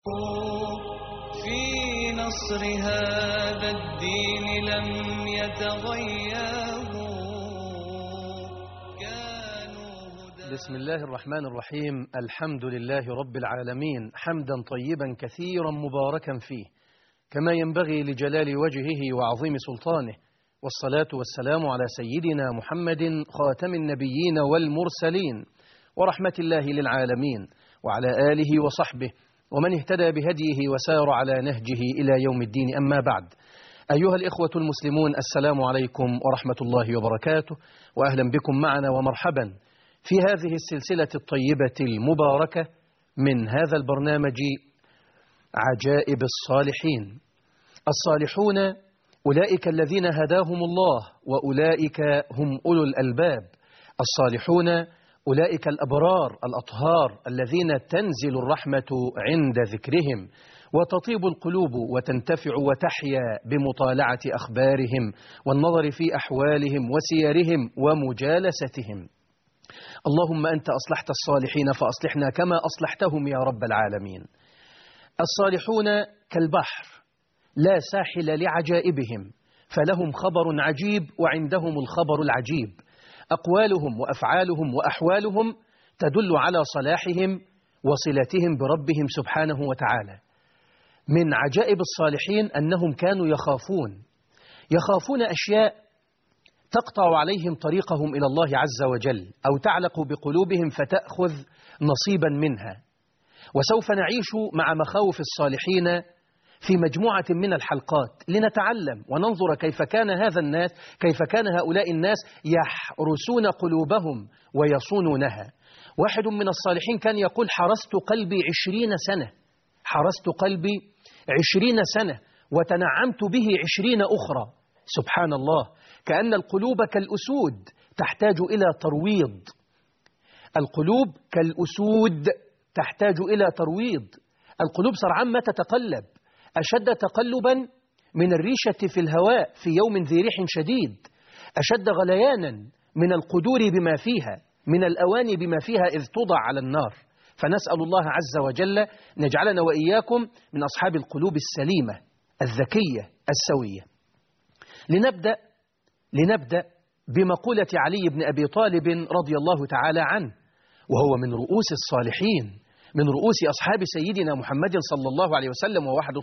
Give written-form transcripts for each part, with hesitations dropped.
في نصر هذا الدين لم يتغيروا. بسم الله الرحمن الرحيم. الحمد لله رب العالمين، حمدا طيبا كثيرا مباركا فيه كما ينبغي لجلال وجهه وعظيم سلطانه، والصلاة والسلام على سيدنا محمد خاتم النبيين والمرسلين ورحمة الله للعالمين، وعلى آله وصحبه ومن اهتدى بهديه وسار على نهجه إلى يوم الدين. أما بعد، أيها الإخوة المسلمون، السلام عليكم ورحمة الله وبركاته، وأهلا بكم معنا ومرحبا في هذه السلسلة الطيبة المباركة من هذا البرنامج عجائب الصالحين. الصالحون أولئك الذين هداهم الله، وأولئك هم أولو الألباب. الصالحون أولئك الأبرار الأطهار الذين تنزل الرحمة عند ذكرهم، وتطيب القلوب وتنتفع وتحيا بمطالعة أخبارهم والنظر في أحوالهم وسيرهم ومجالستهم. اللهم أنت أصلحت الصالحين فأصلحنا كما أصلحتهم يا رب العالمين. الصالحون كالبحر لا ساحل لعجائبهم، فلهم خبر عجيب وعندهم الخبر العجيب. أقوالهم وأفعالهم وأحوالهم تدل على صلاحهم وصلتهم بربهم سبحانه وتعالى. من عجائب الصالحين أنهم كانوا يخافون أشياء تقطع عليهم طريقهم إلى الله عز وجل، أو تعلق بقلوبهم فتأخذ نصيبا منها. وسوف نعيش مع مخاوف الصالحين في مجموعة من الحلقات لنتعلم وننظر كيف كان هؤلاء الناس يحرسون قلوبهم ويصونونها. واحد من الصالحين كان يقول: حرست قلبي 20 سنة وتنعمت به 20 أخرى. سبحان الله، كأن القلوب كالأسود تحتاج إلى ترويض. القلوب كالأسود تحتاج إلى ترويض. القلوب سرعان ما تتقلب، أشد تقلبا من الريشة في الهواء في يوم ذي ريح شديد، أشد غليانا من القدور بما فيها، من الأواني بما فيها إذ توضع على النار. فنسأل الله عز وجل نجعلنا وإياكم من أصحاب القلوب السليمة الذكية السوية. لنبدأ بمقولة علي بن أبي طالب رضي الله تعالى عنه، وهو من رؤوس الصالحين، من رؤوس أصحاب سيدنا محمد صلى الله عليه وسلم، وأحد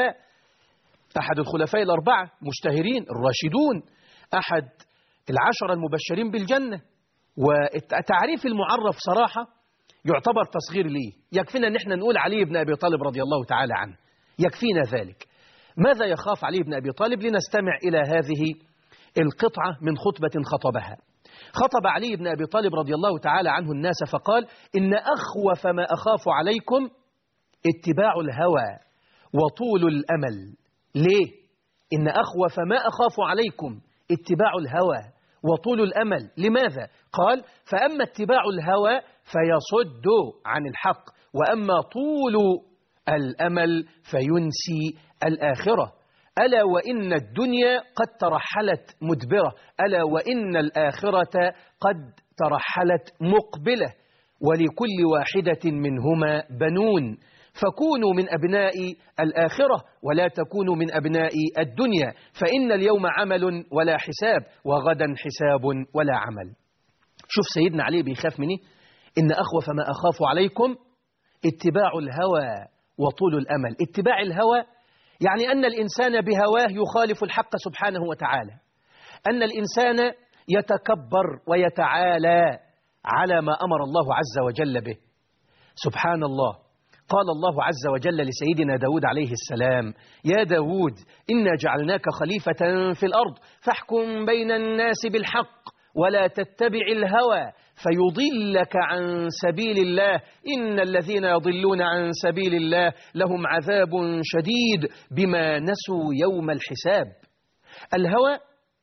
الخلفاء الأربعة مشتهرين الراشدون، أحد 10 المبشرين بالجنة. والتعريف المعرف صراحة يعتبر تصغير ليه، يكفينا أن احنا نقول علي بن أبي طالب رضي الله تعالى عنه، يكفينا ذلك. ماذا يخاف علي بن أبي طالب؟ لنستمع إلى هذه القطعة من خطبة خطبها. خطب علي بن أبي طالب رضي الله تعالى عنه الناس فقال: إن أخوف ما أخاف عليكم اتباع الهوى وطول الأمل. ليه؟ إن أخوف ما أخاف عليكم اتباع الهوى وطول الأمل. لماذا؟ قال: فأما اتباع الهوى فيصد عن الحق، وأما طول الأمل فينسي الآخرة. ألا وإن الدنيا قد ترحلت مدبرة، ألا وإن الآخرة قد ترحلت مقبلة، ولكل واحدة منهما بنون، فكونوا من أبناء الآخرة ولا تكونوا من أبناء الدنيا، فإن اليوم عمل ولا حساب، وغدا حساب ولا عمل. شوف سيدنا علي بيخاف مني، إن أخوف ما أخاف عليكم اتباع الهوى وطول الأمل. اتباع الهوى يعني أن الإنسان بهواه يخالف الحق سبحانه وتعالى، أن الإنسان يتكبر ويتعالى على ما أمر الله عز وجل به. سبحان الله، قال الله عز وجل لسيدنا داود عليه السلام: يا داود إنا جعلناك خليفة في الأرض فاحكم بين الناس بالحق ولا تتبع الهوى فيضلك عن سبيل الله، إن الذين يضلون عن سبيل الله لهم عذاب شديد بما نسوا يوم الحساب. الهوى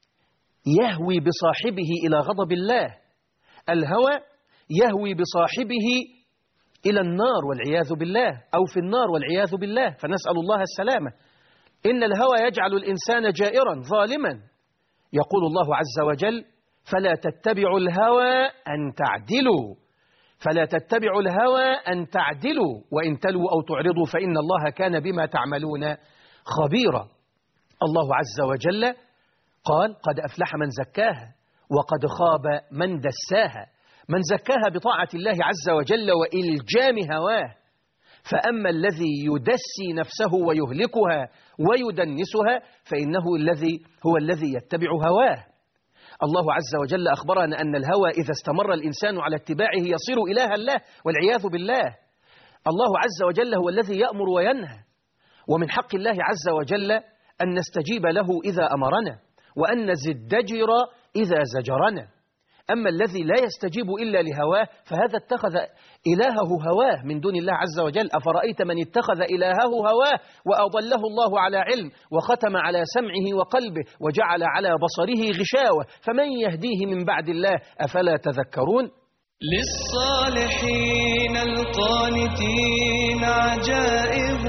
يهوي بصاحبه إلى غضب الله، الهوى يهوي بصاحبه إلى النار والعياذ بالله، أو في النار والعياذ بالله، فنسأل الله السلامة. إن الهوى يجعل الإنسان جائرا ظالما. يقول الله عز وجل: فلا تتبعوا الهوى أن تعدلوا فلا تتبعوا الهوى أن تعدلوا وإن تلوا أو تعرضوا فإن الله كان بما تعملون خبيرا. الله عز وجل قال قد أفلح من زكاها وقد خاب من دساها. من زكاها بطاعة الله عز وجل وإلجام هواه، فأما الذي يدسي نفسه ويهلكها ويدنسها فإنه هو الذي يتبع هواه. الله عز وجل أخبرنا أن الهوى إذا استمر الإنسان على اتباعه يصير إلها له والعياذ بالله. الله عز وجل هو الذي يأمر وينهى، ومن حق الله عز وجل أن نستجيب له إذا أمرنا وأن نزدجر إذا زجرنا. أما الذي لا يستجيب إلا لهواه فهذا اتخذ إلهه هواه من دون الله عز وجل. أفرأيت من اتخذ إلهه هواه وأضله الله على علم وختم على سمعه وقلبه وجعل على بصره غشاوة فمن يهديه من بعد الله أفلا تذكرون. للصالحين القانتين عجائب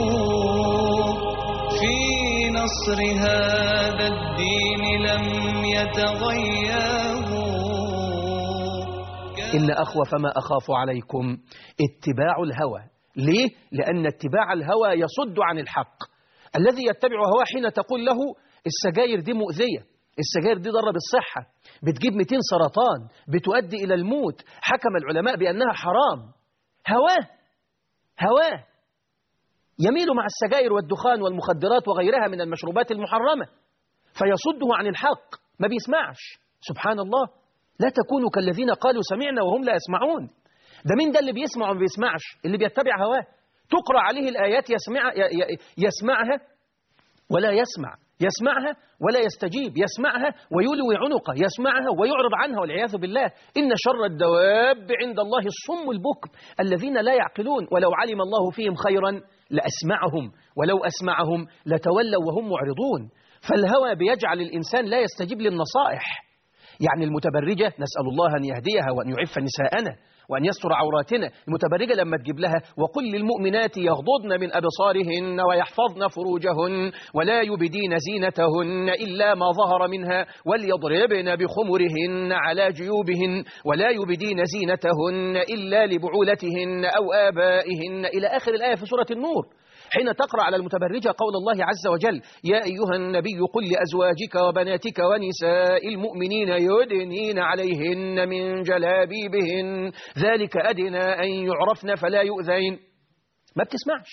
في نصر هذا الدين لم يتغيروا. إن أخوف ما أخاف عليكم اتباع الهوى. ليه؟ لأن اتباع الهوى يصد عن الحق. الذي يتبع هواه حين تقول له السجاير دي مؤذية، السجاير دي ضرر بالصحة، بتجيب 200 سرطان، بتؤدي إلى الموت، حكم العلماء بأنها حرام. هواه يميل مع السجاير والدخان والمخدرات وغيرها من المشروبات المحرمة فيصده عن الحق، ما بيسمعش. سبحان الله، لا تكونوا كالذين قالوا سمعنا وهم لا يسمعون. ده مين ده اللي بيسمع وما بيسمعش؟ اللي بيتبع هواه. تقرأ عليه الآيات يسمعها ولا يسمع، يسمعها ولا يستجيب، يسمعها ويلوي عنقه، يسمعها ويعرض عنها والعياذ بالله. إن شر الدواب عند الله الصم البكم الذين لا يعقلون ولو علم الله فيهم خيرا لأسمعهم ولو أسمعهم لتولوا وهم معرضون. فالهوى بيجعل الإنسان لا يستجيب للنصائح. يعني المتبرجة نسأل الله أن يهديها وأن يعف نساءنا وأن يستر عوراتنا. المتبرجة لما تجيب لها وقل للمؤمنات يغضضن من أبصارهن ويحفظن فروجهن ولا يبدين زينتهن إلا ما ظهر منها وليضربن بخمرهن على جيوبهن ولا يبدين زينتهن إلا لبعولتهن أو آبائهن إلى آخر الآية في سورة النور. حين تقرأ على المتبرجة قول الله عز وجل يا أيها النبي قل لأزواجك وبناتك ونساء المؤمنين يدنين عليهن من جلابيبهن ذلك أدنى أن يعرفن فلا يؤذين. ما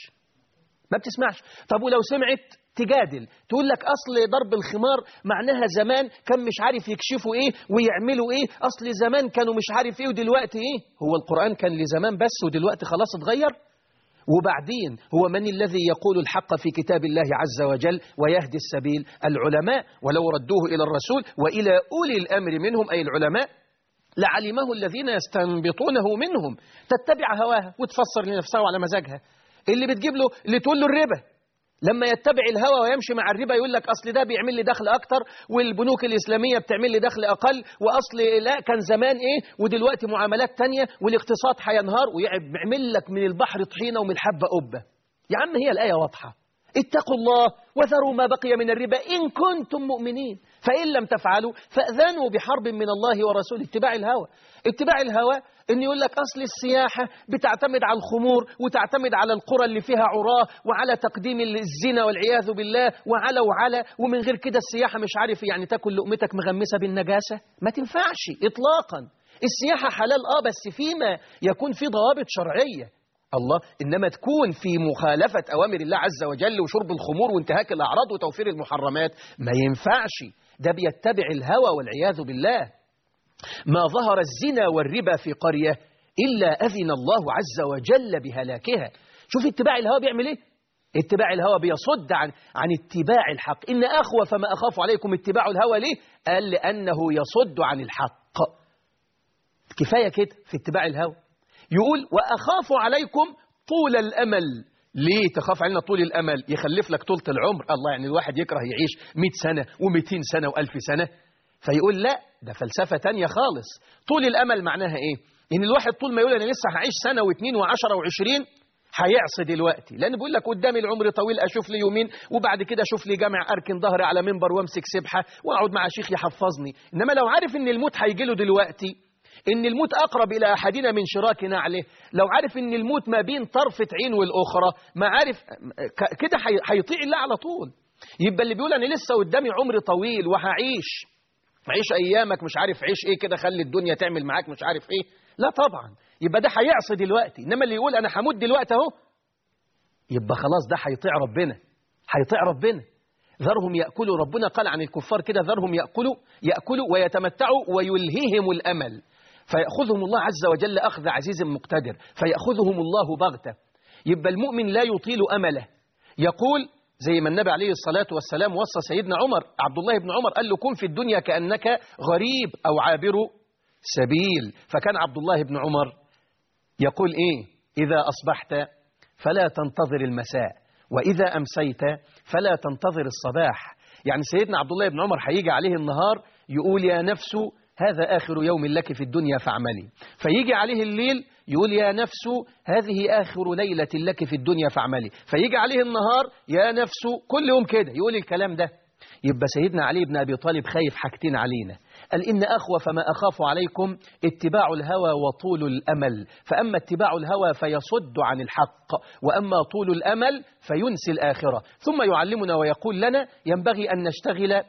بتسمعش. طب ولو سمعت تجادل، تقول لك أصل ضرب الخمار معناها زمان كان مش عارف يكشفوا إيه ويعملوا إيه، أصل زمان كانوا مش عارف إيه ودلوقتي إيه. هو القرآن كان لزمان بس ودلوقتي خلاص اتغير؟ وبعدين هو من الذي يقول الحق في كتاب الله عز وجل ويهدي السبيل؟ العلماء، ولو ردوه إلى الرسول وإلى أولي الأمر منهم أي العلماء لعلمه الذين يستنبطونه منهم. تتبع هواها وتفسر لنفسها على مزاجها. اللي تقول له الربا لما يتبع الهوى ويمشي مع الربا يقول لك أصل ده بيعمل لي دخل أكتر والبنوك الإسلامية بتعمل لي دخل أقل وأصل لا كان زمان إيه ودلوقتي معاملات تانية والاقتصاد هينهار ويعمل لك من البحر طحينة ومن الحبة قبة. يا عم هي الآية واضحة، اتقوا الله وذروا ما بقي من الربا إن كنتم مؤمنين فإن لم تفعلوا فأذنوا بحرب من الله ورسوله. اتباع الهوى إن يقول لك أصل السياحة بتعتمد على الخمور وتعتمد على القرى اللي فيها عراه وعلى تقديم الزنا والعياذ بالله وعلى ومن غير كده السياحة مش عارف يعني تاكل لقمتك مغمسة بالنجاسة. ما تنفعش إطلاقا. السياحة حلال بس فيما يكون في ضوابط شرعية. الله، إنما تكون في مخالفة أوامر الله عز وجل وشرب الخمور وانتهاك الأعراض وتوفير المحرمات ما ينفعش. ده بيتبع الهوى والعياذ بالله. ما ظهر الزنا والربا في قرية إلا أذن الله عز وجل بهلاكها. شوف اتباع الهوى بيعمل إيه؟ اتباع الهوى بيصد عن اتباع الحق. إن أخوف ما أخاف عليكم اتباع الهوى. ليه؟ قال لأنه يصد عن الحق. كفاية كده في اتباع الهوى. يقول وأخاف عليكم طول الأمل. ليه تخاف علينا طول الأمل؟ يخلف لك طولة العمر. الله، يعني الواحد يكره يعيش 100 سنة و200 سنة و1000 سنة. فيقول لا، ده فلسفة تانية خالص. طول الأمل معناها إيه؟ إن الواحد طول ما يقول أنا لسه هعيش سنة و2 و10 و20 هيعصي دلوقتي، لأن بيقول لك قدامي العمر طويل أشوف لي يومين وبعد كده أشوف لي جامع أركن ظهري على منبر وامسك سبحة وأقعد مع شيخ يحفظني. إنما لو عارف إن الموت هيجي له دلوقتي إن الموت أقرب إلى أحدنا من شراك نعله، لو عارف إن الموت ما بين طرفة عين والأخرى، ما عارف كده هيطيع الله على طول. يبقى اللي بيقول أنا لسه قدامي عمر طويل وهعيش، عيش أيامك مش عارف عيش إيه كده، خلي الدنيا تعمل معاك مش عارف إيه، لا طبعا، يبقى ده هيعصي دلوقتي. إنما اللي يقول أنا هموت دلوقتي أهو، يبقى خلاص ده هيطيع ربنا، هيطيع ربنا. ذرهم يأكلوا، ربنا قال عن الكفار كده ذرهم يأكلوا ويتمتعوا ويلهيهم الأمل فيأخذهم الله عز وجل أخذ عزيز مقتدر، فيأخذهم الله بغتة. يبقى المؤمن لا يطيل أمله، يقول زي ما النبي عليه الصلاة والسلام وصى سيدنا عمر، عبد الله بن عمر قال له كن في الدنيا كأنك غريب أو عابر سبيل. فكان عبد الله بن عمر يقول إيه؟ إذا أصبحت فلا تنتظر المساء، وإذا أمسيت فلا تنتظر الصباح. يعني سيدنا عبد الله بن عمر هيجي عليه النهار يقول يا نفس هذا آخر يوم لك في الدنيا فاعملي، فيجي عليه الليل يقول يا نفس هذه آخر ليلة لك في الدنيا فاعملي، فيجي عليه النهار يا نفس، كل يوم كده يقول الكلام ده. يبقى سيدنا علي بن أبي طالب خايف حاجتين علينا، قال إن أخوف ما أخاف عليكم اتباع الهوى وطول الأمل، فأما اتباع الهوى فيصد عن الحق، وأما طول الأمل فينسي الآخرة. ثم يعلمنا ويقول لنا ينبغي أن نشتغل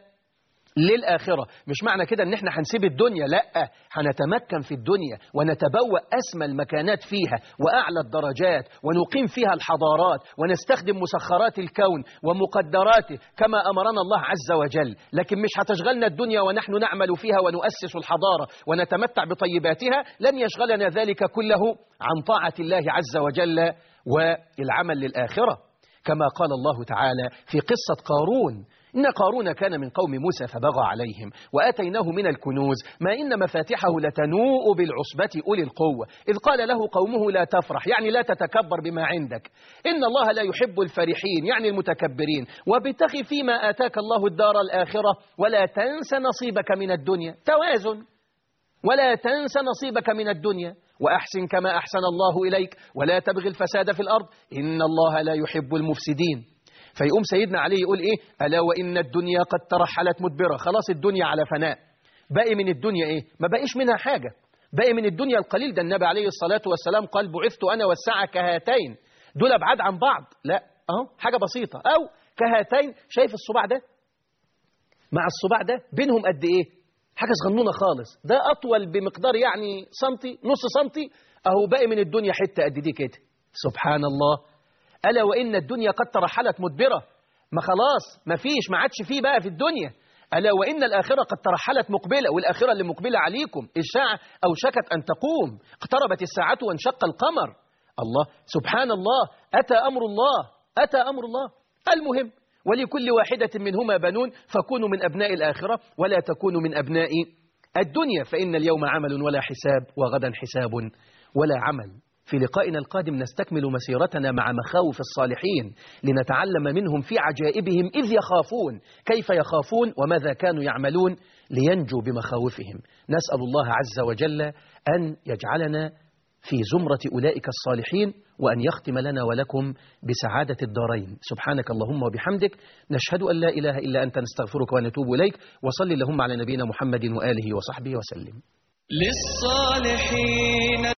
للآخرة. مش معنى كده ان احنا هنسيب الدنيا، لا، هنتمكن في الدنيا ونتبوأ أسمى المكانات فيها وأعلى الدرجات، ونقيم فيها الحضارات، ونستخدم مسخرات الكون ومقدراته كما أمرنا الله عز وجل. لكن مش هتشغلنا الدنيا ونحن نعمل فيها ونؤسس الحضارة ونتمتع بطيباتها، لن يشغلنا ذلك كله عن طاعة الله عز وجل والعمل للآخرة. كما قال الله تعالى في قصة قارون، إن قارون كان من قوم موسى فبغى عليهم وآتيناه من الكنوز ما إن مفاتحه لتنوء بالعصبة أولي القوة إذ قال له قومه لا تفرح، يعني لا تتكبر بما عندك، إن الله لا يحب الفرحين يعني المتكبرين، وابتغ فيما آتاك الله الدار الآخرة ولا تنس نصيبك من الدنيا، توازن، ولا تنس نصيبك من الدنيا وأحسن كما أحسن الله إليك ولا تبغي الفساد في الأرض إن الله لا يحب المفسدين. فيقوم سيدنا علي يقول إيه؟ ألا وإن الدنيا قد ترحلت مدبرة، خلاص الدنيا على فناء، باقي من الدنيا إيه؟ ما باقيش منها حاجة، باقي من الدنيا القليل. ده النبي عليه الصلاة والسلام قال بعثت أنا والساعة كهاتين، دول أبعاد عن بعض، لا أهو حاجة بسيطة، أو كهاتين، شايف الصباع ده مع الصباع ده بينهم قد إيه؟ حاجة صغنونة خالص، ده أطول بمقدار يعني سنتي، نص سنتي، أهو باقي من الدنيا حتة قد دي كده. سبحان الله. ألا وإن الدنيا قد ترحلت مدبرة، ما خلاص ما فيش، ما عادش فيه بقى في الدنيا. ألا وإن الآخرة قد ترحلت مقبلة، والآخرة اللي مقبلة عليكم، الساعة أوشكت أن تقوم، اقتربت الساعة وانشق القمر. الله سبحان الله، أتى أمر الله، أتى أمر الله. المهم ولكل واحدة منهما بنون فكونوا من أبناء الآخرة ولا تكونوا من أبناء الدنيا، فإن اليوم عمل ولا حساب وغدا حساب ولا عمل. في لقائنا القادم نستكمل مسيرتنا مع مخاوف الصالحين لنتعلم منهم في عجائبهم إذ يخافون، كيف يخافون وماذا كانوا يعملون لينجوا بمخاوفهم. نسأل الله عز وجل أن يجعلنا في زمرة أولئك الصالحين، وأن يختم لنا ولكم بسعادة الدارين. سبحانك اللهم وبحمدك، نشهد أن لا إله إلا أنت، نستغفرك ونتوب إليك، وصل اللهم على نبينا محمد وآله وصحبه وسلم. للصالحين